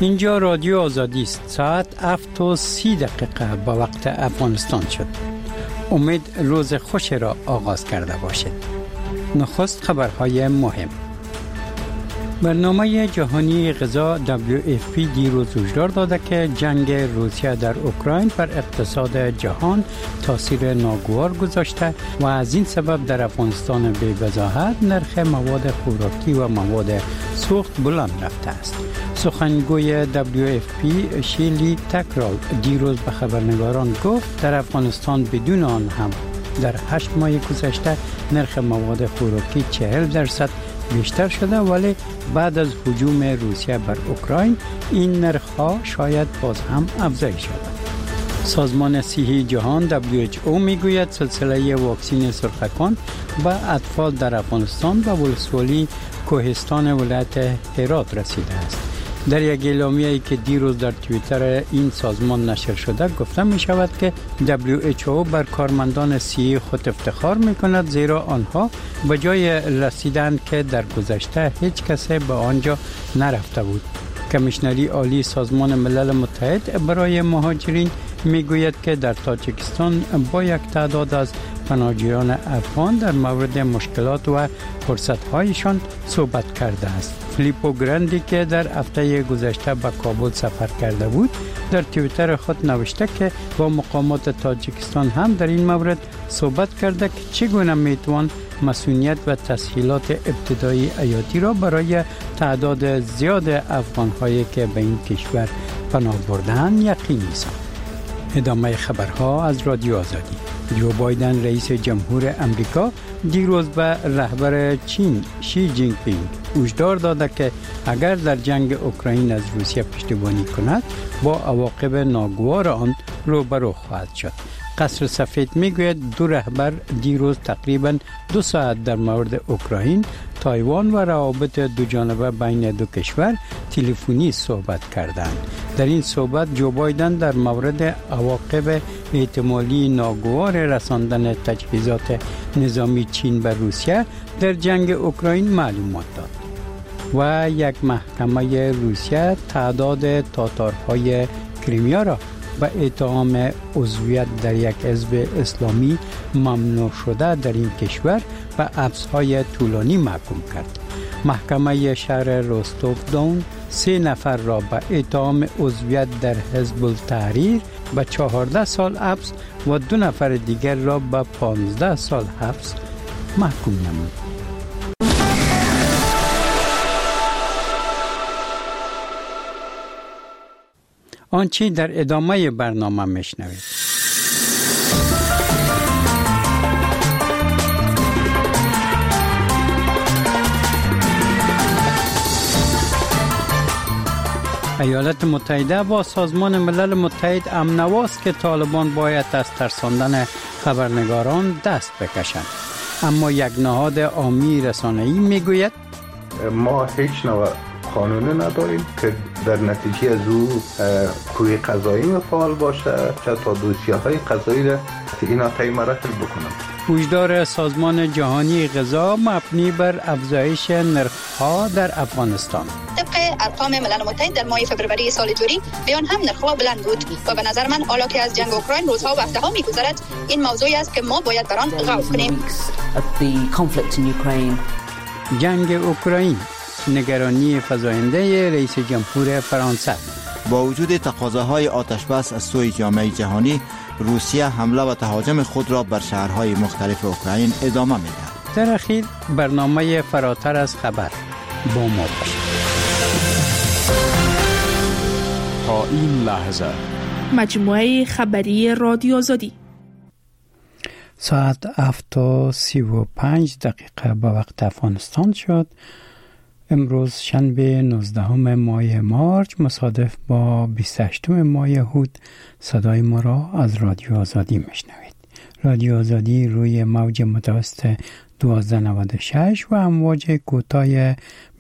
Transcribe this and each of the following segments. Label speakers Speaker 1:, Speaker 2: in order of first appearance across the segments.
Speaker 1: اینجا رادیو آزادی است. ساعت 7:30 با وقت افغانستان شد. امید روز خوش را آغاز کرده باشید. نخست خبرهای مهم. برنامه جهانی غذا WFP دیروز هشدار داده که جنگ روسیه در اوکراین بر اقتصاد جهان تاثیر ناگوار گذاشته و از این سبب در افغانستان به وضاحت نرخ مواد خوراکی و مواد سوخت بلند رفته است. سخنگوی WFP شیلی تکرال دیروز به خبرنگاران گفت در افغانستان بدون آن هم در 8 ماه گذشته نرخ مواد خوراکی 40% بیشتر شده، ولی بعد از هجوم روسیه بر اوکراین این نرخ‌ها شاید باز هم افزایش یابد. سازمان صحی جهان WHO میگوید سلسله واکسن سرخکان به اطفال در افغانستان و ولسوالی کوهستان ولایت هرات رسیده است. در یک اعلامیه‌ای که دیروز در توییتر این سازمان نشر شده گفته می شود که WHO بر کارمندان صحی خود افتخار می کند، زیرا آنها به جای رسیدند که در گذشته هیچ کسی به آنجا نرفته بود. کمیشنری عالی سازمان ملل متحد برای مهاجرین می گوید که در تاجیکستان با یک تعداد از پناهجویان افغان در مورد مشکلات و فرصت‌هایشان صحبت کرده است. فیلیپو گراندی که در هفته گذشته به کابل سفر کرده بود در توییتر خود نوشته که با مقامات تاجیکستان هم در این مورد صحبت کرده که چگونه میتوان مسئولیت و تسهیلات ابتدایی حیاتی را برای تعداد زیاد افغان‌هایی که به این کشور پناه برده‌اند یقینی ساخت. ادامه خبرها از رادیو آزادی. جو بایدن رئیس جمهور امریکا دیروز به رهبر چین شی جینگ پینگ هشدار داده که اگر در جنگ اوکراین از روسیه پشتیبانی کند با عواقب ناگوار آن روبرو خواهد شد. قصر سفید میگوید دو رهبر دیروز تقریباً 2 ساعت در مورد اوکراین، تایوان و روابط دو جانبه بین دو کشور تلفنی صحبت کردند. در این صحبت جو بایدن در مورد عواقب احتمالی ناگوار رساندن تجهیزات نظامی چین به روسیه در جنگ اوکراین معلومات داد. و یک محکمه روسیه تعداد تاتارهای کریمیا را به اتهام عضویت در یک حزب اسلامی ممنوع شده در این کشور و حبس‌های طولانی محکوم کرد. محکمه شهر روستوف دون 3 نفر را به اتهام عضویت در حزب التحریر به 14 سال حبس و 2 نفر دیگر را به 15 سال حبس محکوم نمود. آنچه در ادامه برنامه میشنوید. ایالات متحده با سازمان ملل متحد امنواست که طالبان باید از ترساندن خبرنگاران دست بکشند. اما یک نهاد عامی رسانه‌ای میگوید
Speaker 2: ما هیچ نوع قانونی نداریم که در نتیجه از او کوی قضایی فعال باشه چه تا دوسیه‌های قضایی را اینا طی مراحل بکنند.
Speaker 1: هشدار سازمان جهانی غذا مبنی بر افزایش نرخ‌ها در افغانستان.
Speaker 3: طبق ارقام ملل متحد در ماه فوریه سال جاری بیان هم نرخ‌ها بلند بود و به نظر من حالا که از جنگ اوکراین روزها و هفته‌ها می‌گذرد این موضوعی است که ما باید بر آن غور کنیم.
Speaker 1: جنگ اوکراین، نگرانی فزاینده رئیس جمهور فرانسه.
Speaker 4: با وجود تقاضاهای آتشبس از سوی جامعه جهانی، روسیه حمله و تهاجم خود را بر شهرهای مختلف اوکراین ادامه می‌دهد.
Speaker 1: در اخیر برنامه فراتر از خبر با ما باشید.
Speaker 5: تا این لحظه
Speaker 6: مجموعه خبری رادیو آزادی
Speaker 1: ساعت 7:35 به وقت افغانستان شد. امروز شنبه 19 ماه مارچ مصادف با 28 ماه هود صدای ما را از رادیو آزادی میشنوید. رادیو آزادی روی موج متوسط 1296 و امواج کوتاه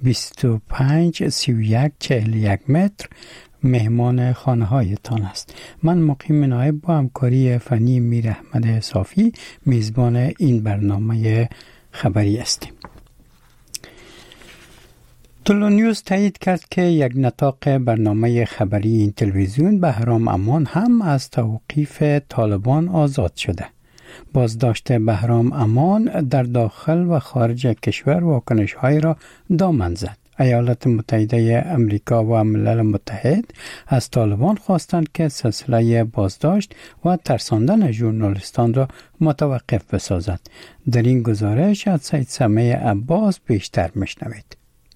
Speaker 1: 253141 متر مهمان خانه هایتان است. من مقیم نایب با همکاری فنی میر احمد صافی میزبان این برنامه خبری هستیم. تلونیوز تایید کرد که یک نطاق برنامه خبری این تلویزیون بهرام امان هم از توقیف طالبان آزاد شده. بازداشت بهرام امان در داخل و خارج کشور واکنش‌های را دامن زد. ایالات متحده امریکا و ملل متحد از طالبان خواستند که سلسله بازداشت و ترساندن ژورنالیستان را متوقف بسازد. در این گزارش از سید سمیع عباس بیشتر میشنوید.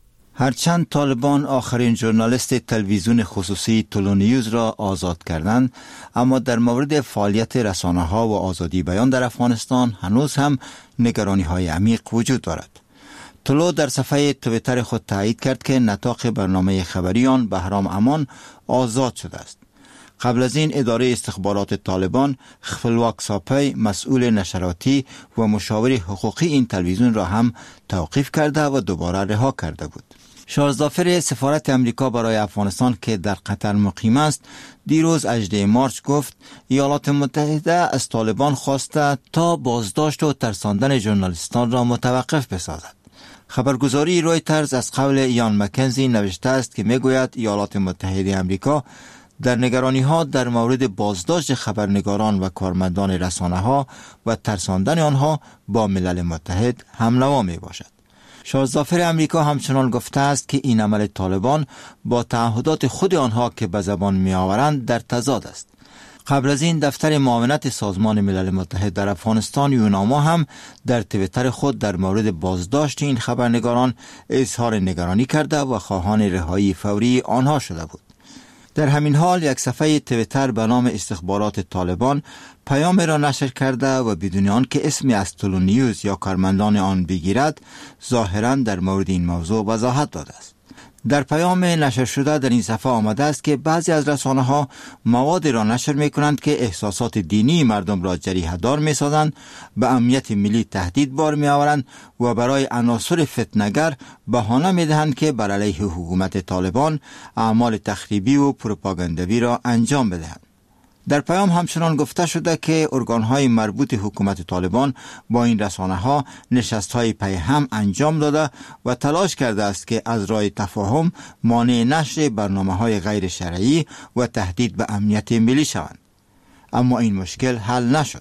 Speaker 4: هرچند طالبان آخرین ژورنالیست تلویزیون خصوصی تلونیوز را آزاد کردند، اما در مورد فعالیت رسانه‌ها و آزادی بیان در افغانستان هنوز هم نگرانی‌های عمیق وجود دارد. تلو در صفحه توییتر خود تایید کرد که نطاق برنامه خبری آن بهرام امان آزاد شده است. قبل از این اداره استخبارات طالبان خپلواک ساپی مسئول نشراتی و مشاور حقوقی این تلویزیون را هم توقیف کرده و دوباره رها کرده بود. شارزافر سفارت امریکا برای افغانستان که در قطر مقیم است دیروز 18 مارس گفت ایالات متحده از طالبان خواسته تا بازداشت و ترساندن ژورنالیستان را متوقف بسازد. خبرگزاری رویترز از قول یان مکنزی نوشته است که میگوید ایالات متحده امریکا در نگرانی‌ها در مورد بازداشت خبرنگاران و کارمندان رسانه‌ها و ترساندن آنها با ملل متحد همنوا میباشد. شارزافر امریکا همچنان گفته است که این عمل طالبان با تعهدات خود آنها که به زبان میآورند در تضاد است. قبل از این دفتر معاونت سازمان ملل متحد در افغانستان یوناما هم در توییتر خود در مورد بازداشت این خبرنگاران اظهار نگرانی کرده و خواهان رهایی فوری آنها شده بود. در همین حال یک صفحه توییتر به نام استخبارات طالبان پیام را نشر کرده و بدون آن که اسمی از تلونیوز یا کارمندان آن بگیرد ظاهراً در مورد این موضوع وضاحت داده است. در پیام نشر شده در این صفحه آمده است که بعضی از رسانه‌ها مواد را نشر می‌کنند که احساسات دینی مردم را جریحه‌دار می‌سازند، به امنیت ملی تهدید بار می‌آورند و برای عناصر فتنه‌گر بهانه می‌دهند که بر علیه حکومت طالبان اعمال تخریبی و پروپاگاندوی را انجام بدهند. در پیام همچنان گفته شده که ارگان‌های مربوط حکومت طالبان با این رسانه‌ها نشست‌های پیهم انجام داده و تلاش کرده است که از راه تفاهم مانع نشر برنامه‌های غیر شرعی و تهدید به امنیت ملی شوند. اما این مشکل حل نشد.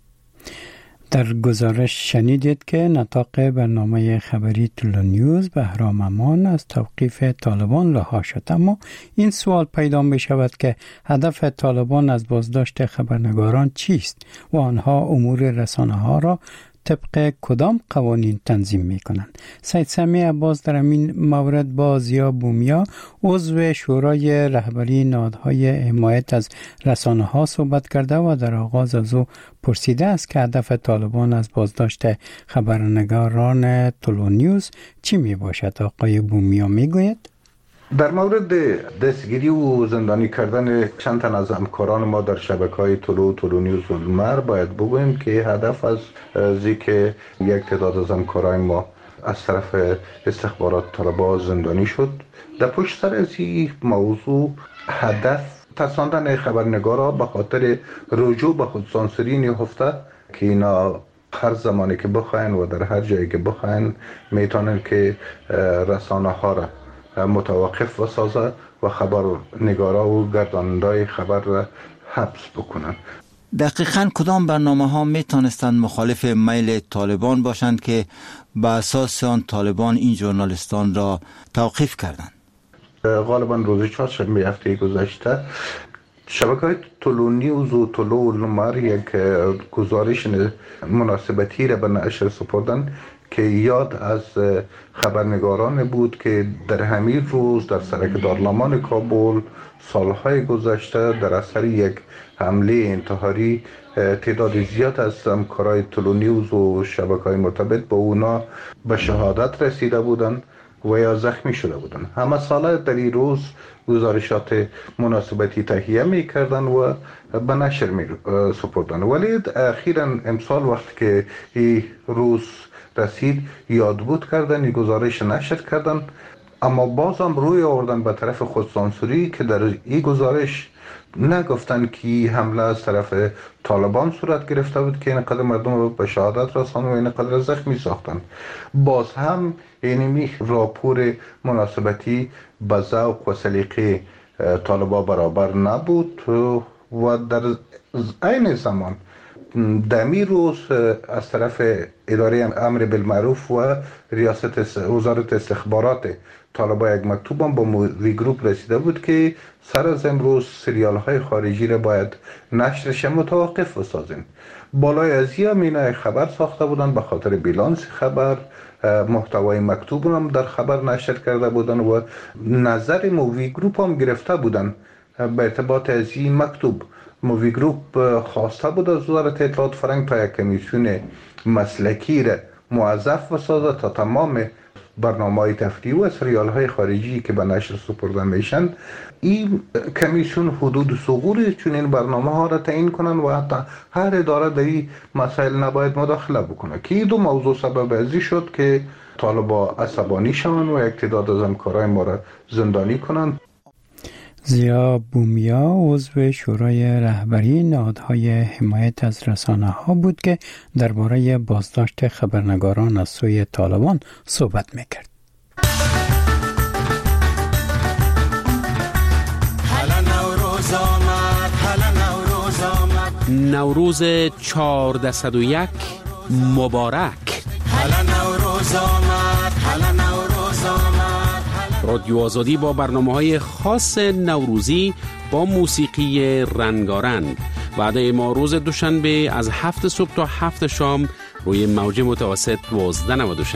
Speaker 1: در گزارش شنیدید که نطاق برنامه خبری تلونیوز بهرام امان از توقیف طالبان رها شد. اما این سوال پیدا می شود که هدف طالبان از بازداشت خبرنگاران چیست و آنها امور رسانه ها را طبق کدام قوانین تنظیم می کنند؟ سید سمیع عباس در این مورد با زیا بومیا عضو شورای رهبری نهادهای حمایت از رسانه ها صحبت کرده و در آغاز از او پرسیده است که هدف طالبان از بازداشت خبرنگاران تلونیوز چی می باشد؟ آقای بومیا می گوید؟
Speaker 2: در مورد دستگیری و زندانی کردن چند تن از همکاران ما در شبکه‌های تلونیوز و المر باید بگوییم که هدف از که یک تعداد از همکاران ما از طرف استخبارات طالبان زندانی شد. در پشت سر از این موضوع هدف ترساندن خبرنگارا به خاطر رجوع به خودسانسوری نهفته که اینا هر زمانی که بخواین و در هر جایی که بخواین میتونن که رسانه ها را متوقف بسازه و خبرنگارا و گردانندای خبر را حبس بکنن.
Speaker 4: دقیقاً کدام برنامه ها می توانستند مخالف میل طالبان باشند که به اساس آن طالبان این ژورنالیستان را توقیف کردند؟
Speaker 2: غالباً روز چهارشنبه هفته گذشته شبکه‌های تلونیوز و المر یک گزارش مناسبتی را به نشر سپردند که یاد از خبرنگاران بود که در همین روز در سرک دارالمان کابل سالهای گذشته در اثر یک حمله انتحاری تعداد زیاد از همکارای تلونیوز و شبکه‌های مرتبط با اونا به شهادت رسیده بودند و یا زخمی شده بودند. همه ساله در این روز گزارشات مناسبتی تهیه می‌کردند و به نشر سپردند، ولی اخیراً امسال وقتی که این روز رسید یاد بود کردن، این گزارش نشر کردن، اما بازم روی آوردن به طرف خودسانسوری که در این گزارش نگفتن که حمله از طرف طالبان صورت گرفته بود که اینقدر مردم به شهادت رساند و اینقدر زخمی ساختن. باز هم اینمی راپور مناسبتی به ذوق و سلیقه طالبان برابر نبود و در عین زمان دمی روز از طرف اداره امر بالمعروف و ریاست وزارت استخبارات طالبان یک مکتوب هم با مووی گروپ رسیده بود که سر از امروز سریال های خارجی را باید نشرش متوقف بسازیم. بالای از این خبر ساخته بودن به خاطر بیلانس خبر، محتوای مکتوب هم در خبر نشر کرده بودن و نظر مووی گروپ هم گرفته بودن به ارتباط از این مکتوب. مووی گروپ خواسته بود از وزارت اطلاعات فرهنگ تا یک کمیسیون مسلکی را موظف بسازه تا تمام برنامه‌های تفریحی و سریال های خارجی که به نشر سپرده میشن، این کمیسیون حدود ثغور چنین برنامه ها را تعیین کنن و حتی هر اداره در این مسائل نباید مداخله بکنه، که این دو موضوع سبب ازی شد که طالبان عصبانی شوند و یک تعداد از همکارای ما را زندانی کنند.
Speaker 1: زیا بومیا عضو شورای رهبری نهادهای حمایت از رسانه‌ها بود که درباره بازداشت خبرنگاران از سوی طالبان صحبت می‌کرد.
Speaker 7: نوروز 1401 مبارک. رادیو آزادی با برنامه‌های خاص نوروزی با موسیقی رنگارنگ. وعده ما روز دوشنبه از 7 صبح تا 7 شام روی موج متوسط 1296.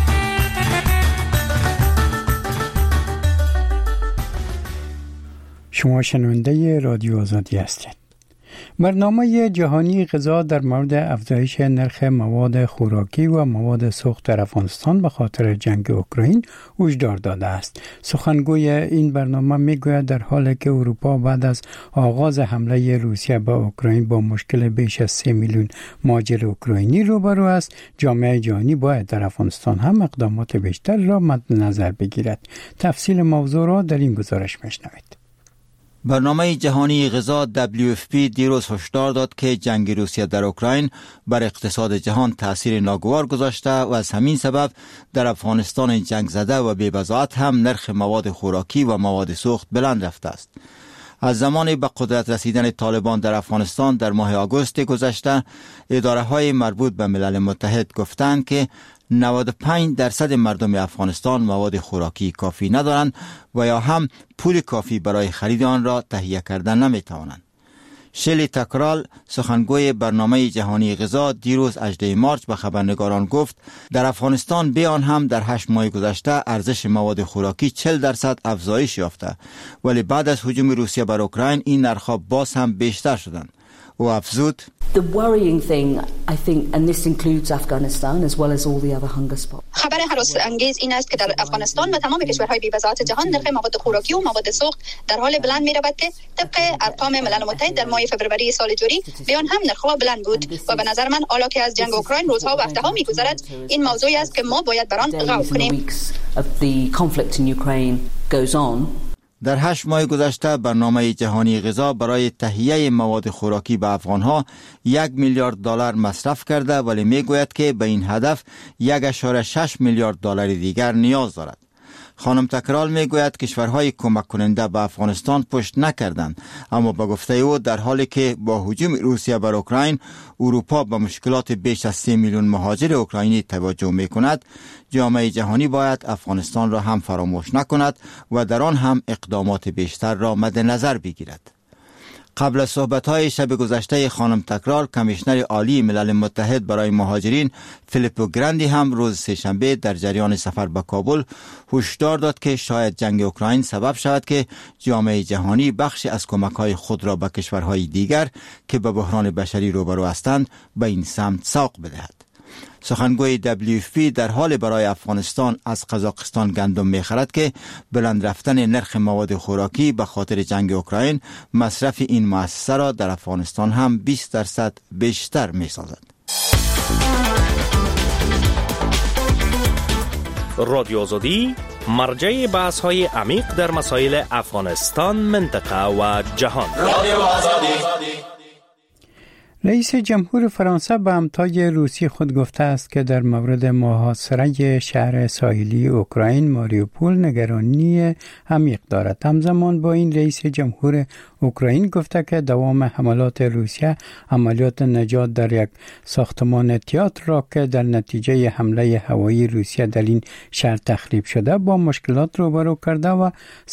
Speaker 1: شما شنونده رادیو آزادی هستید. برنامه جهانی غذا در مورد افزایش نرخ مواد خوراکی و مواد سوخت در افغانستان به خاطر جنگ اوکراین هشدار داده است. سخنگوی این برنامه میگوید در حالی که اروپا بعد از آغاز حمله روسیه به اوکراین با مشکل بیش از 3 میلیون مهاجر اوکراینی روبرو است، جامعه جهانی باید در افغانستان هم اقدامات بیشتر را مد نظر بگیرد. تفصیل موضوع را در این گزارش میشنوید.
Speaker 4: برنامه جهانی غذا WFP دیروز هشدار داد که جنگ روسیه در اوکراین بر اقتصاد جهان تأثیر ناگوار گذاشته و از همین سبب در افغانستان جنگ زده و بی‌بضاعت هم نرخ مواد خوراکی و مواد سوخت بلند رفته است. از زمان به قدرت رسیدن طالبان در افغانستان در ماه آگوست گذشته، اداره‌های مربوط به ملل متحد گفتند که 95% مردم افغانستان مواد خوراکی کافی ندارند و یا هم پول کافی برای خرید آن را تهیه کردن نمی‌توانند. شلی تکرال، سخنگوی برنامه جهانی غذا، دیروز 18 مارس به خبرنگاران گفت در افغانستان به آن هم در 8 ماه گذشته ارزش مواد خوراکی 40% افزایش یافته، ولی بعد از هجوم روسیه بر اوکراین این نرخ‌ها باز هم بیشتر شدند. او افزود:
Speaker 8: The worrying thing, I think, and this includes Afghanistan as well as all the other hunger spots.
Speaker 3: خبر هراس انگیز این است که در افغانستان و تمام کشورهای بی‌بضاعت جهان نرخ مواد خوراکی و مواد سوخت در حال بلند می‌رود که طبق ارقام ملل متحد در ماه فوریه سال جاری به آن هم نرخ‌ها بلند بود و به نظر من حالا که از جنگ اوکراین روزها و هفته‌ها می‌گذرد این موضوعی است که ما باید بر آن غور کنیم.
Speaker 4: در 8 ماه گذشته برنامه جهانی غذا برای تهیه مواد خوراکی به افغانها 1 میلیارد دلار مصرف کرده، ولی میگوید که به این هدف 1.6 میلیارد دلار دیگر نیاز دارد. خانم تکرال میگوید کشورهای کمک کننده به افغانستان پشت نکردند، اما به گفته او در حالی که با هجوم روسیه بر اوکراین اروپا به مشکلات بیش از 3 میلیون مهاجر اوکراینی توجه میکند، جامعه جهانی باید افغانستان را هم فراموش نکند و در آن هم اقدامات بیشتر را مد نظر بگیرد. قبل از صحبت‌های شب گذشته خانم تکرار، کمیشنر عالی ملل متحد برای مهاجرین فیلیپو گراندی هم روز سه‌شنبه در جریان سفر به کابل هشدار داد که شاید جنگ اوکراین سبب شود که جامعه جهانی بخشی از کمک‌های خود را به کشورهای دیگر که به بحران بشری روبرو هستند به این سمت سوق بدهد. سخنگوی WFP در حال برای افغانستان از قزاقستان گندم می‌خرد که بلند رفتن نرخ مواد خوراکی به خاطر جنگ اوکراین مصرف این مؤسسه را در افغانستان هم 20% بیشتر می‌سازد.
Speaker 7: رادیو آزادی
Speaker 9: مرجع بحث های عمیق در مسائل افغانستان، منطقه و جهان. رادیو آزادی.
Speaker 1: رئیس جمهور فرانسه به همتای روسی خود گفته است که در مورد محاصره شهر ساحلی اوکراین ماریوپول نگرانی عمیق دارد. همزمان با این رئیس جمهور اوکراین گفته که دوام حملات روسیه عملیات نجات در یک ساختمان تئاتر را که در نتیجه حمله هوایی روسیه در این شهر تخریب شده با مشکلات روبرو کرده و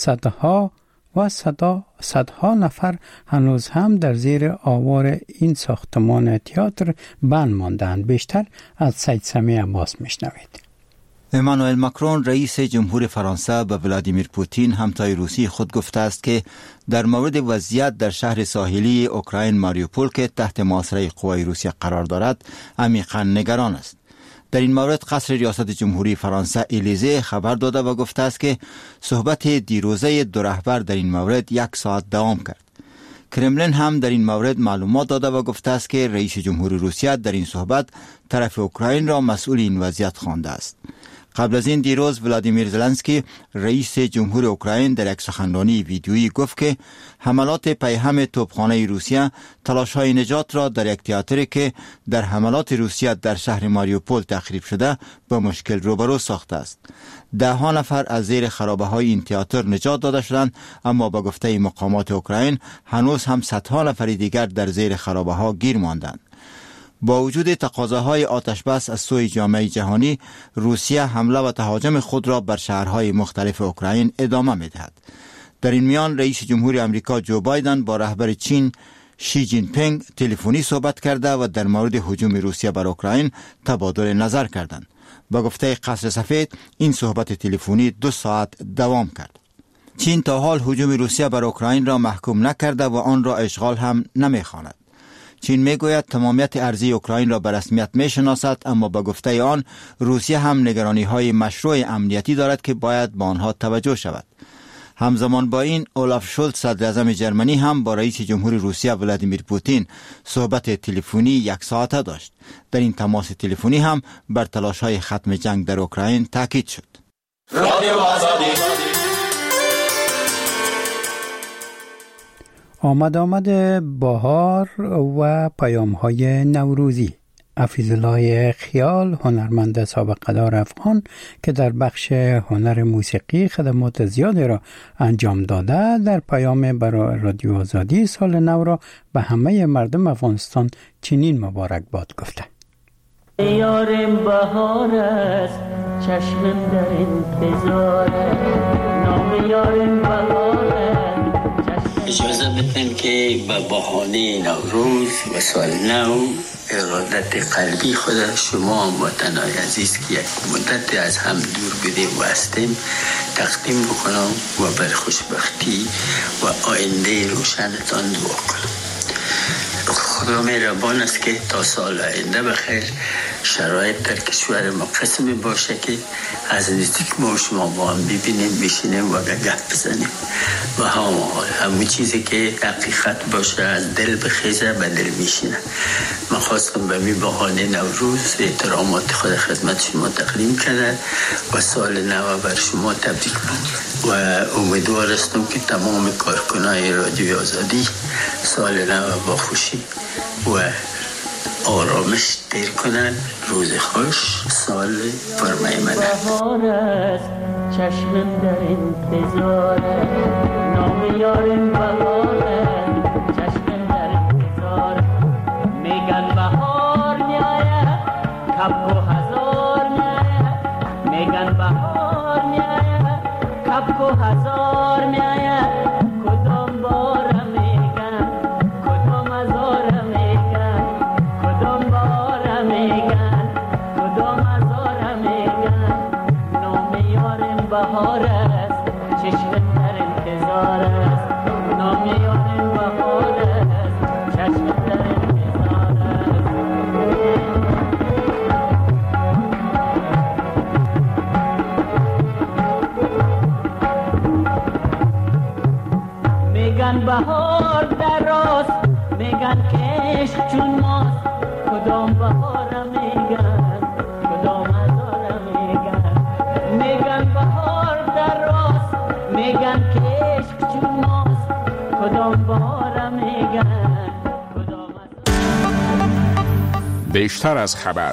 Speaker 1: صدها نفر هنوز هم در زیر آوار این ساختمان تئاتر بند ماندند. بیشتر از سید سمی عباس میشنوید.
Speaker 4: امانوئل ماکرون رئیس جمهور فرانسه به ولادیمیر پوتین همتای روسی خود گفته است که در مورد وضعیت در شهر ساحلی اوکراین ماریوپول که تحت محاصره قوای روسیه قرار دارد عمیقا نگران است. در این مورد قصر ریاست جمهوری فرانسه الیزه خبر داده و گفته است که صحبت دیروزه دو رهبر در این مورد 1 ساعت دوام کرد. کرملین هم در این مورد معلومات داده و گفته است که رئیس جمهور روسیه در این صحبت طرف اوکراین را مسئول این وضعیت خوانده است. قبل از این دیروز ولادیمیر زلنسکی رئیس جمهور اوکراین در یک سخنرانی ویدیویی گفت که حملات پیهم توپخانه روسیه تلاش‌های نجات را در یک تئاتری که در حملات روسیه در شهر ماریوپول تخریب شده با مشکل روبرو ساخته است. 10 نفر از زیر خرابه‌های این تئاتر نجات داده شدند، اما با گفته مقامات اوکراین هنوز هم صدها نفر دیگر در زیر خرابه‌ها گیر ماندند. با وجود تقاضاهای آتشبس از سوی جامعه جهانی، روسیه حمله و تهاجم خود را بر شهرهای مختلف اوکراین ادامه می‌دهد. در این میان رئیس جمهور آمریکا جو بایدن با رهبر چین شی جین پینگ تلفنی صحبت کرده و در مورد هجوم روسیه بر اوکراین تبادل نظر کردند. با گفته قصر سفید این صحبت تلفنی 2 ساعت دوام کرد. چین تا حال هجوم روسیه بر اوکراین را محکوم نکرده و آن را اشغال هم نمی‌خواند. چین میگوید تمامیت ارضی اوکراین را به رسمیت میشناسد، اما با گفته آن روسیه هم نگرانی‌های مشروع امنیتی دارد که باید به آنها توجه شود. همزمان با این اولاف شولز صدر اعظم جرمنی هم با رئیس جمهور روسیه ولادیمیر پوتین صحبت تلفنی 1 ساعته داشت. در این تماس تلفنی هم بر تلاش‌های ختم جنگ در اوکراین تاکید شد. رادیو آزادی.
Speaker 1: آمد بهار و پیام‌های نوروزی. حفیظالله خیال، هنرمند سابقه‌دار افغان که در بخش هنر موسیقی خدمات زیادی را انجام داده، در پیام برای رادیو آزادی سال نو را به همه مردم افغانستان چنین مبارکباد گفته.
Speaker 10: یارم بهار است، چشمم در انتظار، نام یارم بهار است.
Speaker 11: اجازه بدن که به بهانه نوروز و سال نو ارادت قلبی خود شما وطنای عزیز که یک مدت از هم دور بودیم و هستیم تقدیم بکنم و بر خوشبختی و آینده روشنتان دعا کنم. خدا مهربان است که تا سال آینده بخیر شرایط در کشور ما قسمی باشه که از نزدیک ما و شما با هم ببینیم، بشینیم و گپ بزنیم و همون چیزی که حقیقت باشه از دل بخیزه به دل میشینه. من خواستم به می بهانه نوروز احترامات خود خدمت شما تقدیم کرده و سال نو بر شما تبریک بود و امیدوار هستم که تمام کارکنای رادیو آزادی سال نو با خوشی و آرامش دیر کنن. روز خوش، سال پرمیمنه.
Speaker 10: بهار است، چشمم در انتظار، نام یارم بهار است، چشمم در انتظار. میگن بهار میآید، کبک و هزار میآید. میگن بهار میآید، کبک و هزار میآید. کدام بارم میگن، کدام هزارم میگن، کدام بارم میگن، کدام هزارم میگن. نام یارم بهار است، چشمم در انتظار است. نام یارم بهار است، چشمم در انتظار است. میگن بهار در راست، میگن که عشق چون ماست. کدام بهارم میگن، کدام هزارم میگن. میگن بهار
Speaker 5: بیشتر از خبر.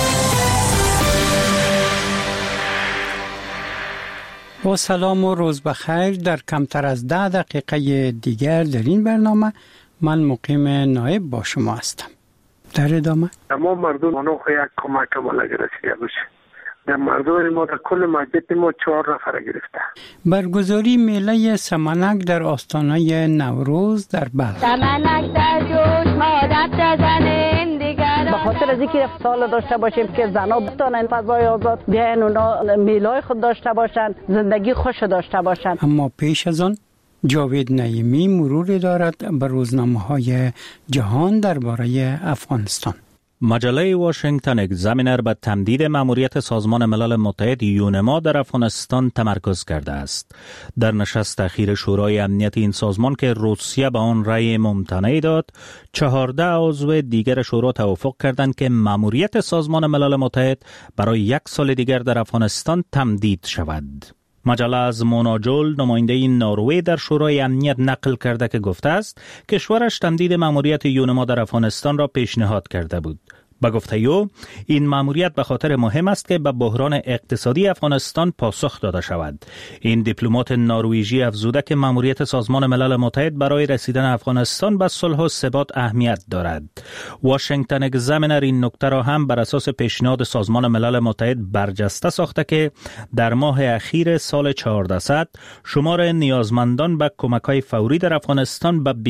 Speaker 1: با سلام و روز بخیر. در کمتر از 10 دقیقه دیگر در این برنامه من مقیم نایب با شما هستم. در ادامه
Speaker 12: تمام مردم منو یک کمک مالا گرسیده باشه. در مردم ما در کل مسجد ما 4 نفر گرفته.
Speaker 1: برگزاری میله سمنک در آستانه نوروز در بلخ.
Speaker 13: سمنک در جوش مادت بزنین دیگر
Speaker 14: به خاطر از اینکه سال داشته باشیم که زنا بتونن فضای آزاد بیاین اونا میلای خود داشته باشن، زندگی خوش داشته باشن.
Speaker 1: اما پیش از آن جاوید نعیمی مروری دارد به روزنامه‌های جهان درباره افغانستان.
Speaker 15: مجله واشنگتن اگزامینر به تمدید مأموریت سازمان ملل متحد یونما در افغانستان تمرکز کرده است. در نشست اخیر شورای امنیت این سازمان که روسیه به آن رأی ممتنع داد، 14 عضو دیگر شورا توافق کردند که مأموریت سازمان ملل متحد برای 1 سال دیگر در افغانستان تمدید شود. مجله از مونا جول نماینده نروژ در شورای امنیت نقل کرده که گفته است کشورش تمدید مأموریت یونما در افغانستان را پیشنهاد کرده بود. به گفته او این مأموریت به خاطر مهم است که به بحران اقتصادی افغانستان پاسخ داده شود. این دیپلمات نروژی افزوده که مأموریت سازمان ملل متحد برای رسیدن افغانستان به صلح و ثبات اهمیت دارد. واشنگتن اگزامینر این نکته را هم بر اساس پیشنهاد سازمان ملل متحد برجسته ساخته که در ماه اخیر سال 1400 شمار نیازمندان به کمک‌های فوری در افغانستان به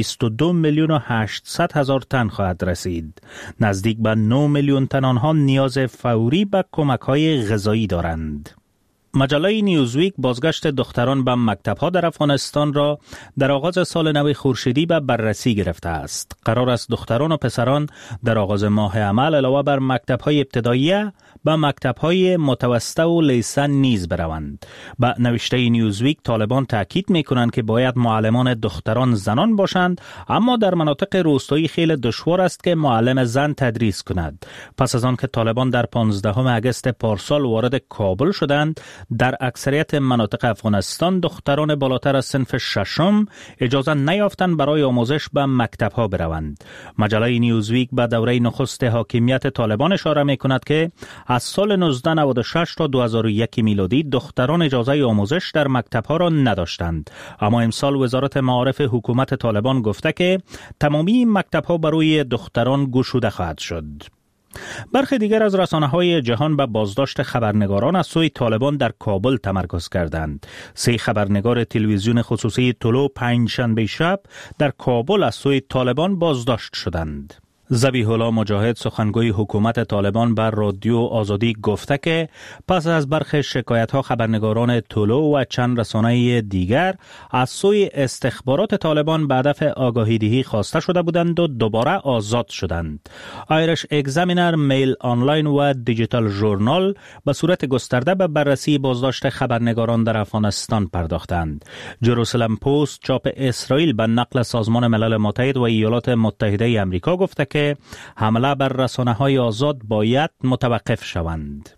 Speaker 15: 22,800,000 تن خواهد رسید. نزدیک به 9 میلیون تن آنها نیاز فوری به کمک‌های غذایی دارند. مجله نیوزویک بازگشت دختران به مکتب‌ها در افغانستان را در آغاز سال نو خورشیدی به بررسی گرفته است. قرار است دختران و پسران در آغاز ماه عمل علاوه بر مکتب‌های ابتداییه به مکتب‌های متوسطه و لیسن نیز بروند. با نوشته نیوزویک طالبان تاکید می‌کنند که باید معلمان دختران زنان باشند، اما در مناطق روستایی خیلی دشوار است که معلم زن تدریس کند. پس از آن که طالبان در 15 آگوست پارسال وارد کابل شدند، در اکثریت مناطق افغانستان دختران بالاتر از صنف 6 اجازه نیافتند برای آموزش به مکتب‌ها بروند. مجله نیوزویک به دوره نخست حاکمیت طالبان اشاره می‌کند که از سال 1996 تا 2001 میلادی دختران اجازه آموزش در مکتب‌ها را نداشتند، اما امسال وزارت معارف حکومت طالبان گفته که تمامی مکتب‌ها برای دختران گشوده خواهد شد. برخی دیگر از رسانه‌های جهان به بازداشت خبرنگاران از سوی طالبان در کابل تمرکز کردند. 3 خبرنگار تلویزیون خصوصی طلوع پنجشنبه شب در کابل از سوی طالبان بازداشت شدند. ذبیح الله مجاهد سخنگوی حکومت طالبان بر رادیو آزادی گفته که پس از برخی شکایت‌ها خبرنگاران طلوع و چند رسانه دیگر از سوی استخبارات طالبان به هدف آگاهی‌دهی خواسته شده بودند و دوباره آزاد شدند. آیرش اگزامینر، میل آنلاین و دیجیتال ژورنال به صورت گسترده به بررسی بازداشت خبرنگاران در افغانستان پرداختند. جروسلم پست چاپ اسرائیل به نقل سازمان ملل متحد و ایالات متحده آمریکا گفته که حمله بر رسانه‌های آزاد باید متوقف شوند.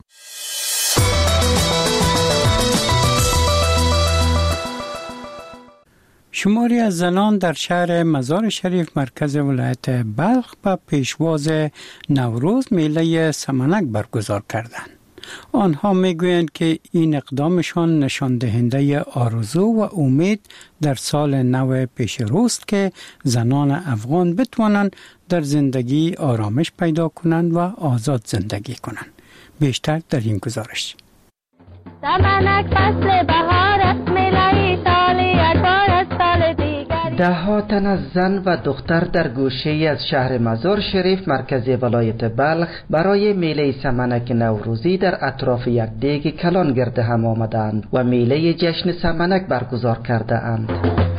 Speaker 1: شماری از زنان در شهر مزار شریف مرکز ولایت بلخ به پیشواز نوروز میله سمنک برگزار کردند. آنها میگویند که این اقدامشان نشان دهنده آرزو و امید در سال نو پیش روست که زنان افغان بتوانند در زندگی آرامش پیدا کنند و آزاد زندگی کنند. بیشتر در این گزارش.
Speaker 13: سمنک فصل بهار است، میله سال یکبار از سال دیگر.
Speaker 16: ده‌ها تن از زن و دختر در گوشه‌ای از شهر مزار شریف مرکز ولایت بلخ برای میله سمنک نوروزی در اطراف یک دیگ کلان گرد هم آمدند و میله جشن سمنک برگزار کرده اند.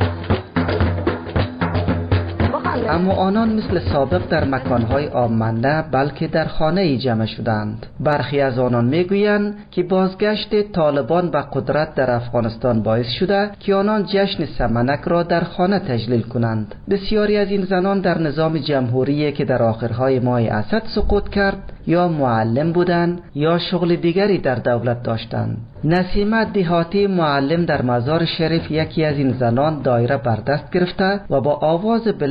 Speaker 16: اما آنان مثل سابق در مکانهای عام نه، بلکه در خانه جمع شدند. برخی از آنان میگویند که بازگشت طالبان به قدرت در افغانستان باعث شده که آنان جشن سمنک را در خانه تجلیل کنند. بسیاری از این زنان در نظام جمهوری که در آخرهای ماه اسد سقوط کرد یا معلم بودند یا شغل دیگری در دولت داشتند. نسیمه دهاتی معلم در مزار شریف یکی از این زنان دایره بر دست گرفته و با آواز بلند ترانه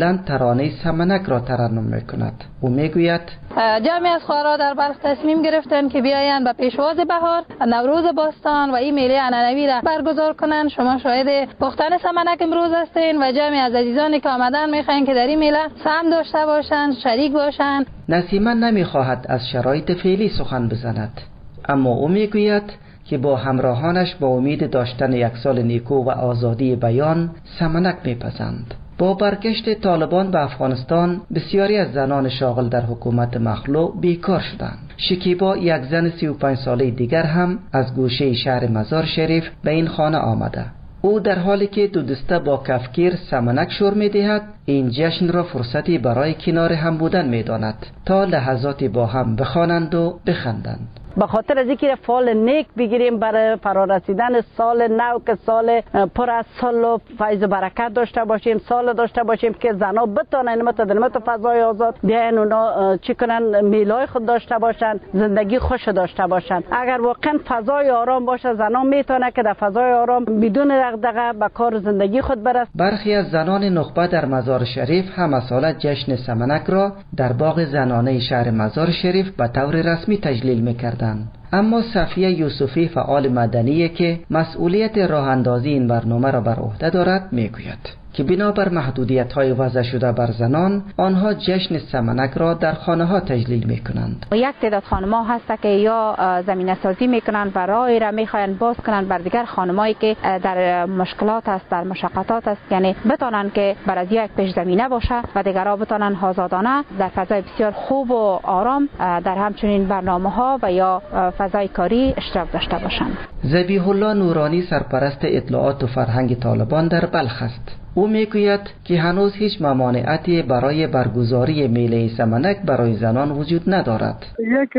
Speaker 16: ترانه سمنک را ترنم میکند. او میگوید
Speaker 17: جمعی از خواهرها در بلخ تصمیم گرفتند که بیایند به پیشواز بهار نوروز باستان و این میله عنعنوی را برگزار کنند. شما شاهد پختن سمنک امروز هستین و جمعی از عزیزانی که آمدن میخواین که در این میله سهم داشته باشند، شریک باشند.
Speaker 16: نسیمه نمیخواهد از شرایط فعلی سخن بزند، اما او میگوید که با همراهانش با امید داشتن یک سال نیکو و آزادی بیان سمنک میپزند. با برگشت طالبان به افغانستان بسیاری از زنان شاغل در حکومت مخلوع بیکار شدند. شکیبا، یک زن 35 ساله دیگر هم از گوشه شهر مزار شریف به این خانه آمده. او در حالی که دو دسته با کفگیر سمنک شور می دهد، این جشن را فرصتی برای کنار هم بودن می داند تا لحظاتی با هم بخوانند و بخندند.
Speaker 14: به خاطر از اینکه فال نیک بگیریم برای فرارسیدن سال نو که سال پر از صلح و فیض و برکت داشته باشیم، سال داشته باشیم که زنا بتونن نمت فضای آزاد بیاین اونا چی کنن، میلای خود داشته باشن، زندگی خوش داشته باشن. اگر واقعا فضای آرام باشه زنا میتونه که در فضای آرام بدون دغدغه به کار زندگی خود برسه.
Speaker 16: برخی از زنان نخبه در مزار شریف هم سال جشن سمنک را در باغ زنانه شهر مزار شریف به طور رسمی تجلیل میکرد. اما صفیه یوسفی فعال مدنی که مسئولیت راه اندازی این برنامه را بر عهده دارد میگوید که بنابر محدودیت‌های وضع شده بر زنان، آنها جشن سمنک را در خانه‌ها تجلیل می‌کنند.
Speaker 18: یک تعداد خانم‌ها هست که یا زمینه‌سازی می‌کنند و راهی را می‌خواهند باز کنند بر دیگر خانم‌هایی که در مشکلات است، در مشقات است، یعنی بتونن که برای یک پیش زمینه باشه و دیگرها بتونن آزادانه در فضای بسیار خوب و آرام در همچنین برنامه‌ها و یا فضای کاری اشتراک داشته باشند.
Speaker 16: ذبیح الله نورانی سرپرست اطلاعات و فرهنگ طالبان در بلخ است. او میگوید که هنوز هیچ ممانعتی برای برگزاری میله سمنک برای زنان وجود ندارد.
Speaker 12: یک